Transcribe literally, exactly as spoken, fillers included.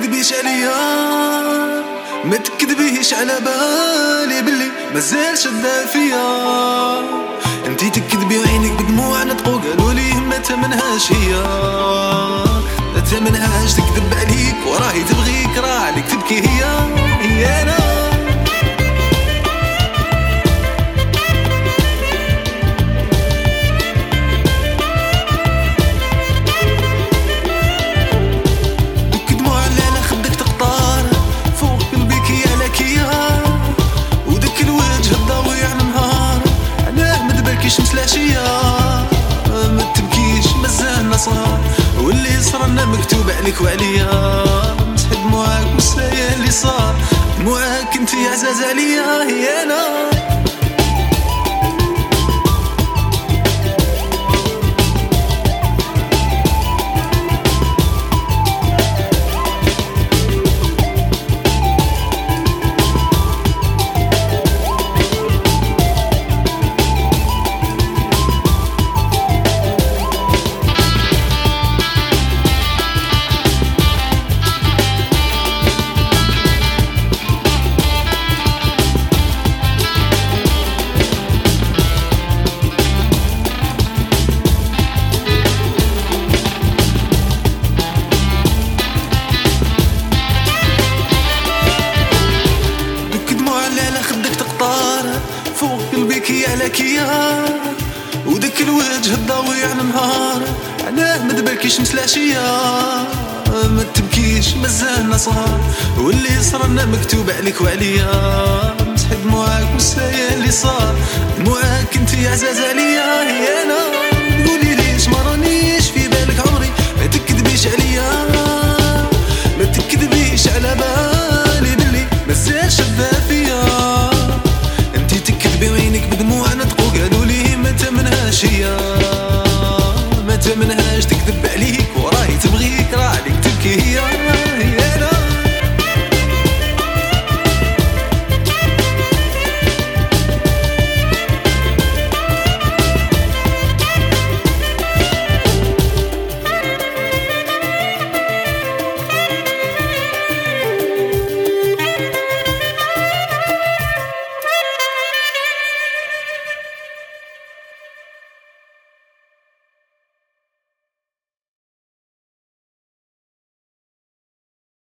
تكذبيش عليا، ما تكذبيش على بالي بلي مازال شدا فيا. انتي تكذبي وعينك بدموع نطقو قالوا لي ما تمنهاش هي، ما تمنهاش تكذب عليك وراهي تبغيك راه عليك تبكي هي هي انا. شمس العشية ما تبكيش مازالنا صغار، واللي صرنا مكتوب عليك وعليا. مسح دموعك مسايا اللي صار، دموعك انتي عزاز عليا هي انا. فوق قلبك على كيا، وداك الوجه الضوي على نهار، علاه ما تبكيش شمس العشية ما تبكيش مازالنا صغار، واللي صرنا مكتوب عليك وعليا. مسح دموعك مسايا اللي صار، دموعك انتي عزاز عليا هي انا.